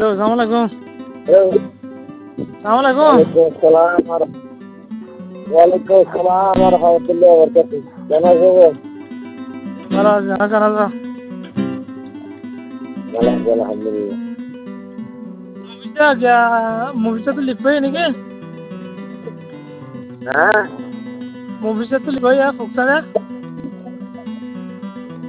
Assalamualaikum. Hello. Assalamualaikum. Waalaikumsalam warahmatullahi wabarakatuh. কেমন আছেন? ভালো আছি, কেন আছো? ভালো আছি আলহামদুলিল্লাহ। মুভিটা তো লিখবই নাকি? হ্যাঁ? মুভিটা তো লিখবই ফুকসানে?